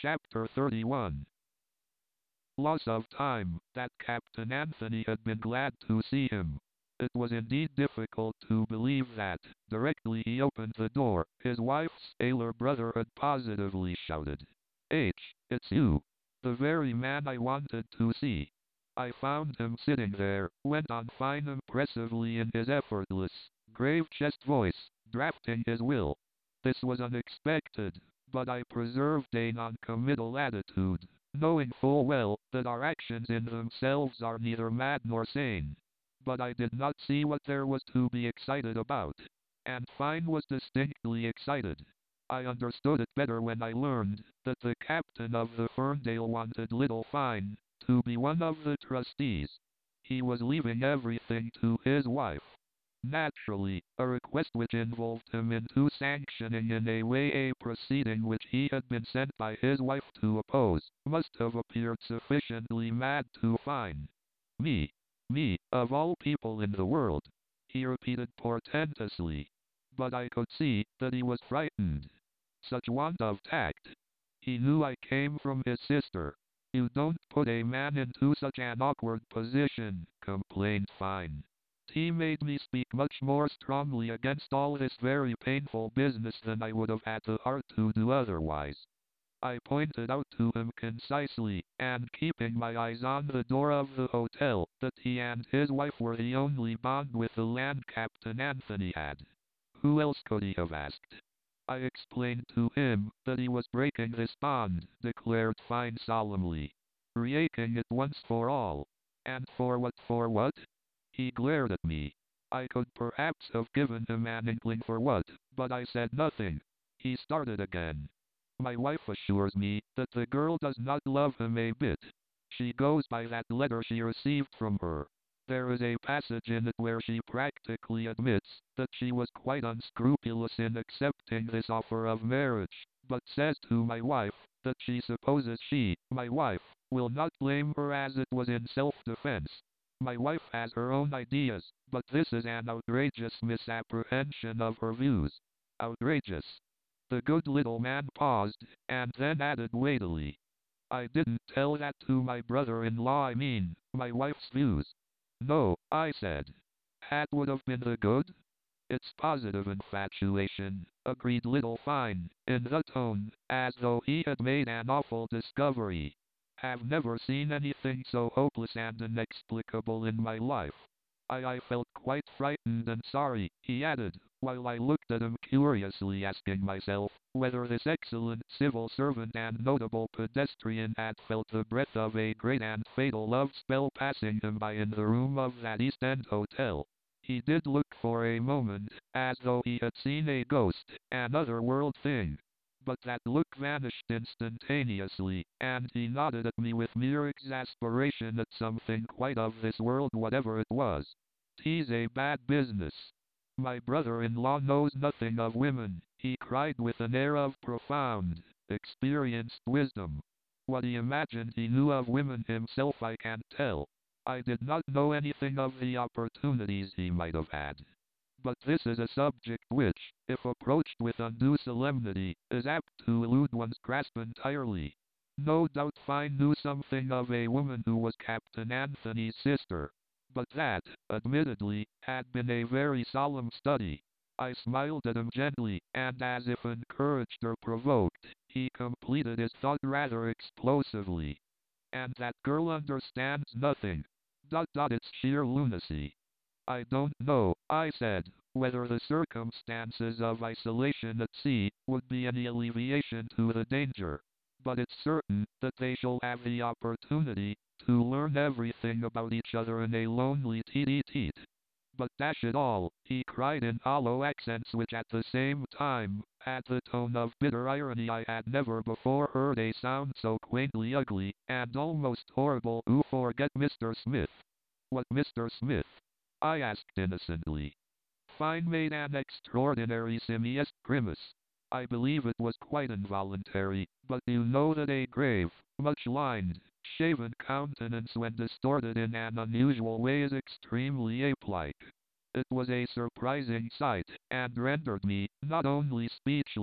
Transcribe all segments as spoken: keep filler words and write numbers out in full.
Chapter thirty-one. Loss of time, that Captain Anthony had been glad to see him. It was indeed difficult to believe that, directly he opened the door, his wife's sailor brother had positively shouted, "H, it's you. The very man I wanted to see." I found him sitting there, went on fine impressively in his effortless, grave chest voice, drafting his will. This was unexpected, but I preserved a non-committal attitude, knowing full well that our actions in themselves are neither mad nor sane. But I did not see what there was to be excited about. And Fine was distinctly excited. I understood it better when I learned that the captain of the Ferndale wanted Little Fine to be one of the trustees. He was leaving everything to his wife. Naturally, a request which involved him into sanctioning in a way a proceeding which he had been sent by his wife to oppose, must have appeared sufficiently mad to Fine. Me. Me, of all people in the world, he repeated portentously. But I could see that he was frightened. Such want of tact. He knew I came from his sister. "You don't put a man into such an awkward position," complained Fine. He made me speak much more strongly against all this very painful business than I would have had the heart to do otherwise. I pointed out to him concisely, and keeping my eyes on the door of the hotel, that he and his wife were the only bond with the land Captain Anthony had. Who else could he have asked? I explained to him that he was breaking this bond, declared Fine solemnly. Breaking it once for all. And for what for what? He glared at me. I could perhaps have given him an inkling for what, but I said nothing. He started again. "My wife assures me that the girl does not love him a bit. She goes by that letter she received from her. There is a passage in it where she practically admits that she was quite unscrupulous in accepting this offer of marriage, but says to my wife that she supposes she, my wife, will not blame her as it was in self-defense. My wife has her own ideas, but this is an outrageous misapprehension of her views. Outrageous." The good little man paused, and then added weightily, "I didn't tell that to my brother-in-law, I mean, my wife's views." "No," I said. "That would have been the good?" "It's positive infatuation," agreed Little Fine, in the tone, as though he had made an awful discovery. "Have never seen anything so hopeless and inexplicable in my life." I, I felt quite frightened and sorry, he added, while I looked at him curiously, asking myself whether this excellent civil servant and notable pedestrian had felt the breath of a great and fatal love spell passing him by in the room of that East End hotel. He did look for a moment, as though he had seen a ghost, an other-world thing. But that look vanished instantaneously, and he nodded at me with mere exasperation at something quite of this world, whatever it was. "'Tis a bad business. My brother-in-law knows nothing of women," he cried with an air of profound, experienced wisdom. What he imagined he knew of women himself I can't tell. I did not know anything of the opportunities he might have had. But this is a subject which, if approached with undue solemnity, is apt to elude one's grasp entirely. No doubt Fine knew something of a woman who was Captain Anthony's sister. But that, admittedly, had been a very solemn study. I smiled at him gently, and as if encouraged or provoked, he completed his thought rather explosively. "And that girl understands nothing. Dot dot it's sheer lunacy." "I don't know," I said, "whether the circumstances of isolation at sea would be any alleviation to the danger. But it's certain that they shall have the opportunity to learn everything about each other in a lonely tete-a-tete. But dash it all," he cried in hollow accents which at the same time had the tone of bitter irony I had never before heard a sound so quaintly ugly and almost horrible. "You forget Mister Smith." "What Mister Smith?" I asked innocently. Fine made an extraordinary simiesque grimace. I believe it was quite involuntary, but you know that a grave, much lined, shaven countenance when distorted in an unusual way is extremely ape-like. It was a surprising sight, and rendered me, not only speechless,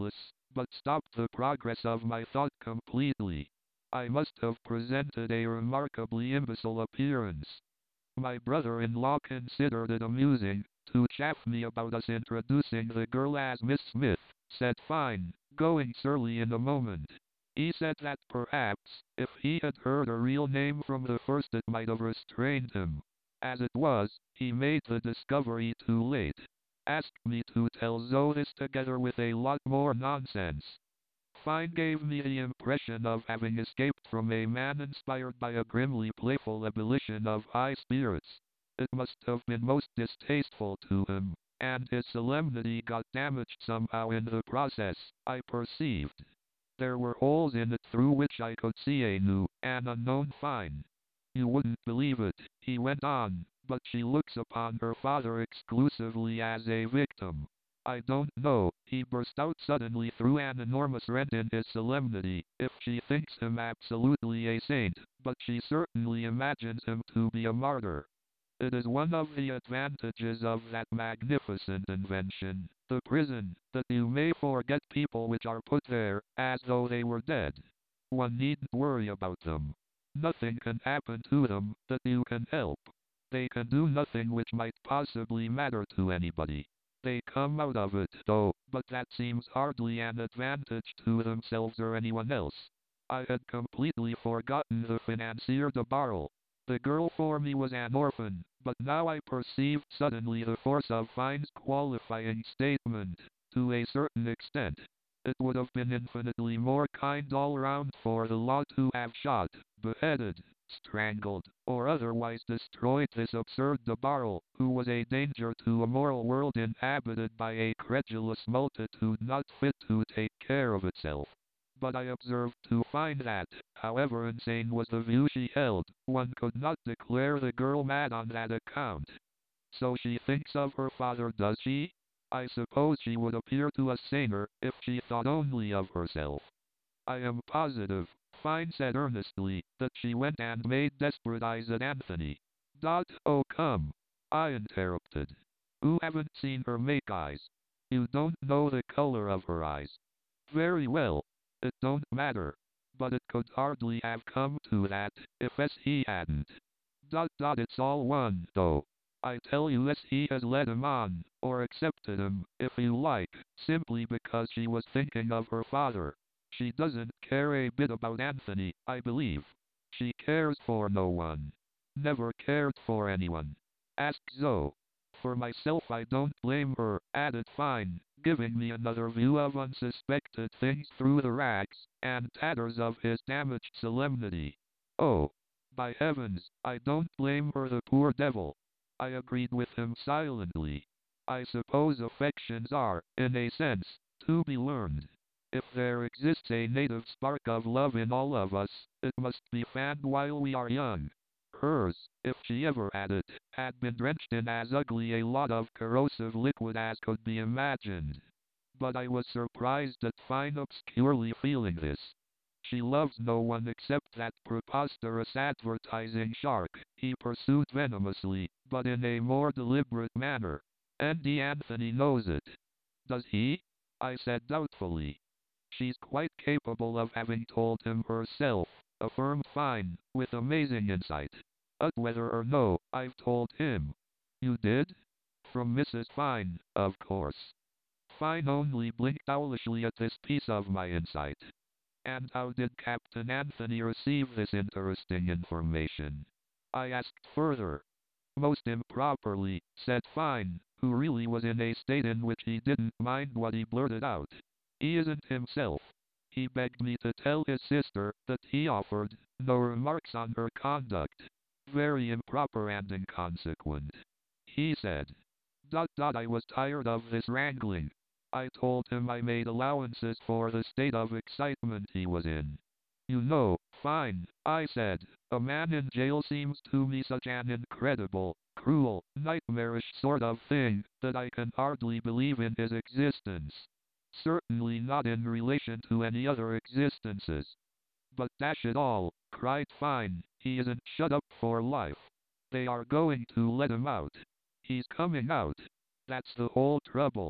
but stopped the progress of my thought completely. I must have presented a remarkably imbecile appearance. My brother-in-law considered it amusing to chaff me about us introducing the girl as Miss Smith, said fine, going surly in a moment. He said that perhaps, if he had heard her real name from the first it might have restrained him. As it was, he made the discovery too late. Asked me to tell Zoe this together with a lot more nonsense. Fine gave me the impression of having escaped from a man inspired by a grimly playful ebullition of high spirits. It must have been most distasteful to him, and his solemnity got damaged somehow in the process, I perceived. There were holes in it through which I could see a new and unknown Fine. You wouldn't believe it, he went on, but she looks upon her father exclusively as a victim. I don't know, he burst out suddenly through an enormous rent in his solemnity, if she thinks him absolutely a saint, but she certainly imagines him to be a martyr. It is one of the advantages of that magnificent invention, the prison, that you may forget people which are put there, as though they were dead. One needn't worry about them. Nothing can happen to them that you can help. They can do nothing which might possibly matter to anybody. They come out of it, though, but that seems hardly an advantage to themselves or anyone else. I had completely forgotten the financier de Barrel. The girl for me was an orphan, but now I perceived suddenly the force of Fine's qualifying statement. To a certain extent, it would have been infinitely more kind all round for the law to have shot, beheaded, strangled, or otherwise destroyed this absurd de Barrel, who was a danger to a moral world inhabited by a credulous multitude not fit to take care of itself. But I observed to find that, however insane was the view she held, one could not declare the girl mad on that account. So she thinks of her father, does she? I suppose she would appear to us saner if she thought only of herself. I am positive, Fine said earnestly, that she went and made desperate eyes at Anthony. Dot, oh come, I interrupted. You haven't seen her make eyes. You don't know the color of her eyes. Very well. It don't matter. But it could hardly have come to that, if S he hadn't. Dot dot it's all one, though. I tell you S he has led him on, or accepted him, if you like, simply because she was thinking of her father. She doesn't care a bit about Anthony, I believe. She cares for no one. Never cared for anyone. Ask Zoe. For myself I don't blame her, added Fine, giving me another view of unsuspected things through the rags and tatters of his damaged solemnity. Oh, by heavens, I don't blame her, the poor devil. I agreed with him silently. I suppose affections are, in a sense, to be learned. If there exists a native spark of love in all of us, it must be fanned while we are young. Hers, if she ever had it, had been drenched in as ugly a lot of corrosive liquid as could be imagined. But I was surprised at Fine obscurely feeling this. She loves no one except that preposterous advertising shark, he pursued venomously, but in a more deliberate manner. Andy Anthony knows it. Does he? I said doubtfully. She's quite capable of having told him herself, affirmed Fine, with amazing insight. But whether or no, I've told him. You did? From Missus Fine, of course. Fine only blinked owlishly at this piece of my insight. And how did Captain Anthony receive this interesting information? I asked further. Most improperly, said Fine, who really was in a state in which he didn't mind what he blurted out. He isn't himself. He begged me to tell his sister that he offered no remarks on her conduct. Very improper and inconsequent. He said. Dot dot I was tired of this wrangling. I told him I made allowances for the state of excitement he was in. You know, Fine, I said, a man in jail seems to me such an incredible, cruel, nightmarish sort of thing, that I can hardly believe in his existence. Certainly not in relation to any other existences. But dash it all, cried Fine, he isn't shut up for life. They are going to let him out. He's coming out. That's the whole trouble.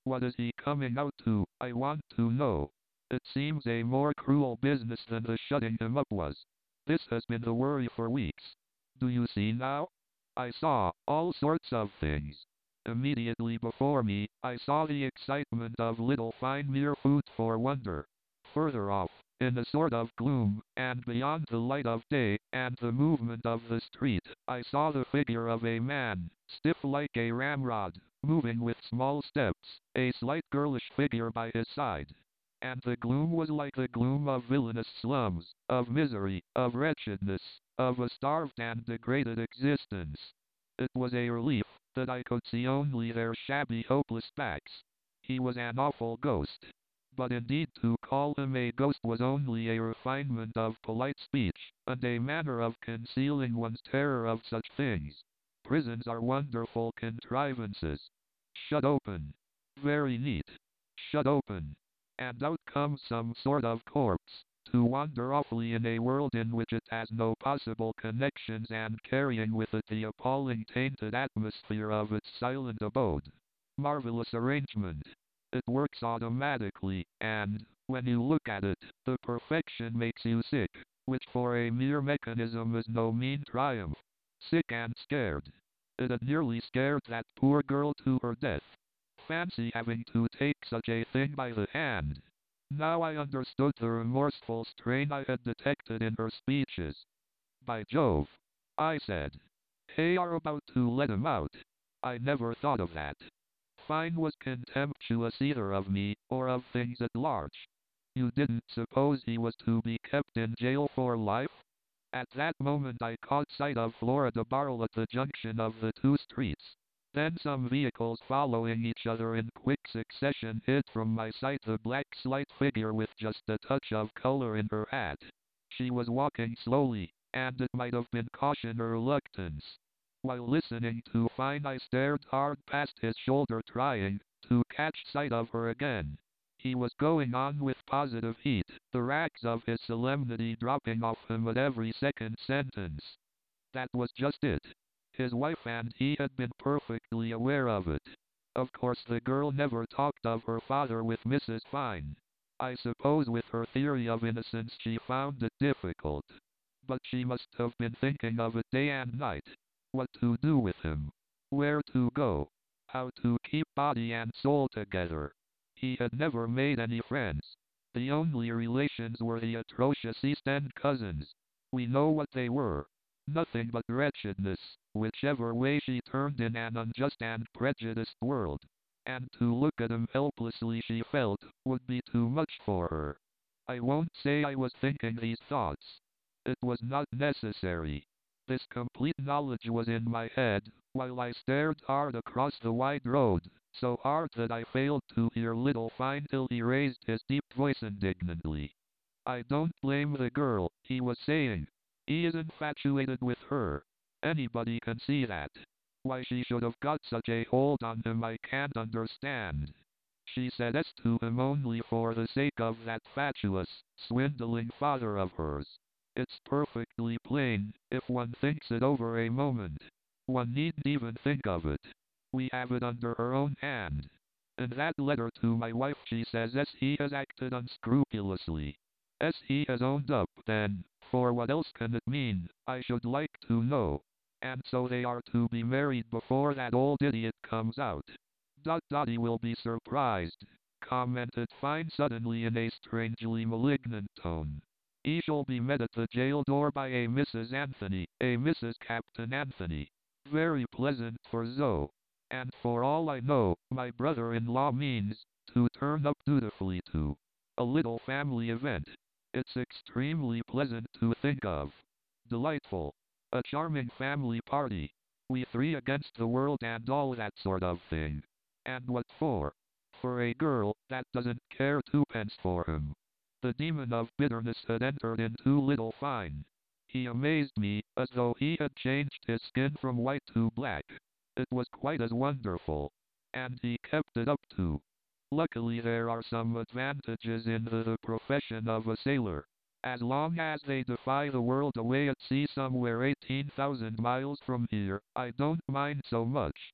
What is he coming out to, I want to know? It seems a more cruel business than the shutting him up was. This has been the worry for weeks. Do you see now? I saw all sorts of things. Immediately before me, I saw the excitement of Little Fine, mere food for wonder. Further off, in a sort of gloom, and beyond the light of day, and the movement of the street, I saw the figure of a man, stiff like a ramrod, moving with small steps, a slight girlish figure by his side. And the gloom was like the gloom of villainous slums, of misery, of wretchedness, of a starved and degraded existence. It was a relief that I could see only their shabby, hopeless backs. He was an awful ghost. But indeed to call him a ghost was only a refinement of polite speech, and a manner of concealing one's terror of such things. Prisons are wonderful contrivances. Shut open. Very neat. Shut open. And out comes some sort of corpse, to wander awfully in a world in which it has no possible connections and carrying with it the appalling tainted atmosphere of its silent abode. Marvelous arrangement. It works automatically, and, when you look at it, the perfection makes you sick, which for a mere mechanism is no mean triumph. Sick and scared. It had nearly scared that poor girl to her death. Fancy having to take such a thing by the hand. Now I understood the remorseful strain I had detected in her speeches. By Jove, I said. They are about to let him out. I never thought of that. Fine was contemptuous either of me, or of things at large. You didn't suppose he was to be kept in jail for life? At that moment I caught sight of Florida Barrel at the junction of the two streets. Then some vehicles following each other in quick succession hid from my sight the black slight figure with just a touch of color in her hat. She was walking slowly, and it might have been caution or reluctance. While listening to Fine I stared hard past his shoulder trying to catch sight of her again. He was going on with positive heat, the rags of his solemnity dropping off him at every second sentence. That was just it. His wife and he had been perfectly aware of it. Of course the girl never talked of her father with Missus Fine. I suppose with her theory of innocence she found it difficult. But she must have been thinking of it day and night. What to do with him. Where to go. How to keep body and soul together. He had never made any friends. The only relations were the atrocious East End cousins. We know what they were. Nothing but wretchedness, whichever way she turned in an unjust and prejudiced world. And to look at him helplessly she felt, would be too much for her. I won't say I was thinking these thoughts. It was not necessary. This complete knowledge was in my head, while I stared hard across the wide road, so hard that I failed to hear Little Fine till he raised his deep voice indignantly. I don't blame the girl, he was saying. He is infatuated with her. Anybody can see that. Why she should have got such a hold on him I can't understand. She said yes to him only for the sake of that fatuous, swindling father of hers. It's perfectly plain, if one thinks it over a moment. One needn't even think of it. We have it under her own hand. In that letter to my wife she says yes, he has acted unscrupulously. Yes, he has owned up then, for what else can it mean, I should like to know. And so they are to be married before that old idiot comes out. Dot Dotty will be surprised, commented Fine suddenly in a strangely malignant tone. He shall be met at the jail door by a Missus Anthony, a Missus Captain Anthony. Very pleasant for Zoe. And for all I know, my brother-in-law means to turn up dutifully to a little family event. It's extremely pleasant to think of. Delightful. A charming family party. We three against the world and all that sort of thing. And what for? For a girl that doesn't care twopence for him. The demon of bitterness had entered into Little Fine. He amazed me, as though he had changed his skin from white to black. It was quite as wonderful. And he kept it up too. Luckily there are some advantages in the, the profession of a sailor. As long as they defy the world away at sea somewhere eighteen thousand miles from here, I don't mind so much.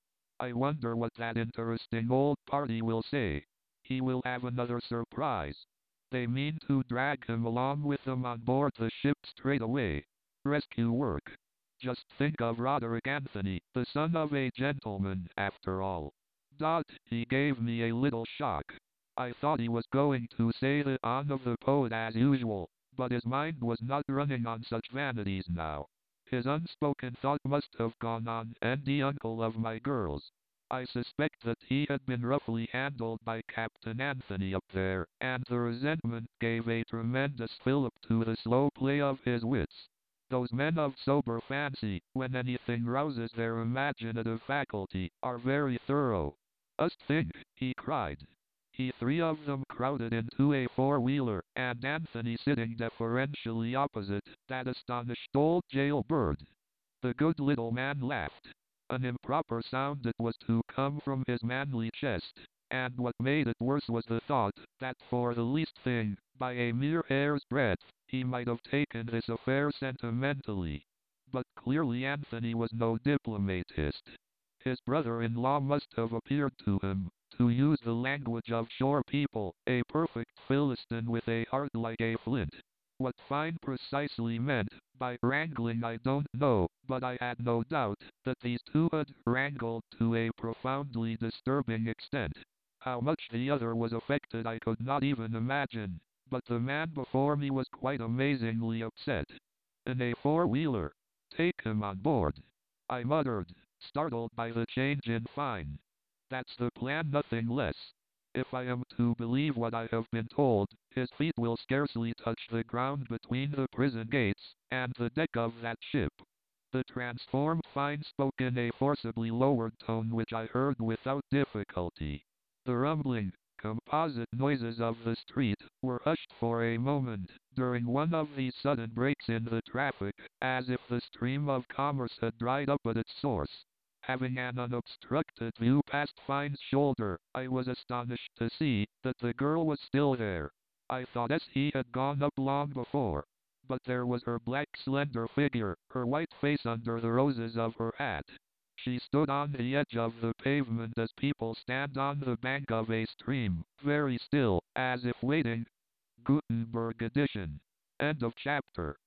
I wonder what that interesting old party will say. He will have another surprise. They mean to drag him along with them on board the ship straight away. Rescue work. Just think of Roderick Anthony, the son of a gentleman, after all. Dot, he gave me a little shock. I thought he was going to say the on of the poet as usual, but his mind was not running on such vanities now. His unspoken thought must have gone on, and the uncle of my girls. I suspect that he had been roughly handled by Captain Anthony up there, and the resentment gave a tremendous fillip to the slow play of his wits. Those men of sober fancy, when anything rouses their imaginative faculty, are very thorough. Us think, he cried. He three of them crowded into a four-wheeler, and Anthony sitting deferentially opposite that astonished old jailbird. The good little man laughed. An improper sound it was to come from his manly chest, and what made it worse was the thought that for the least thing, by a mere hair's breadth, he might have taken this affair sentimentally. But clearly Anthony was no diplomatist. His brother-in-law must have appeared to him, to use the language of shore people, a perfect Philistine with a heart like a flint. What Fine precisely meant by wrangling I don't know, but I had no doubt that these two had wrangled to a profoundly disturbing extent. How much the other was affected I could not even imagine, but the man before me was quite amazingly upset. In a four-wheeler. Take him on board. I muttered, startled by the change in Fine. That's the plan, nothing less. If I am to believe what I have been told, his feet will scarcely touch the ground between the prison gates and the deck of that ship. The transformed Fine spoke in a forcibly lowered tone which I heard without difficulty. The rumbling, composite noises of the street were hushed for a moment during one of these sudden breaks in the traffic, as if the stream of commerce had dried up at its source. Having an unobstructed view past Fine's shoulder, I was astonished to see that the girl was still there. I thought as he had gone up long before. But there was her black slender figure, her white face under the roses of her hat. She stood on the edge of the pavement as people stand on the bank of a stream, very still, as if waiting. Gutenberg edition. End of chapter.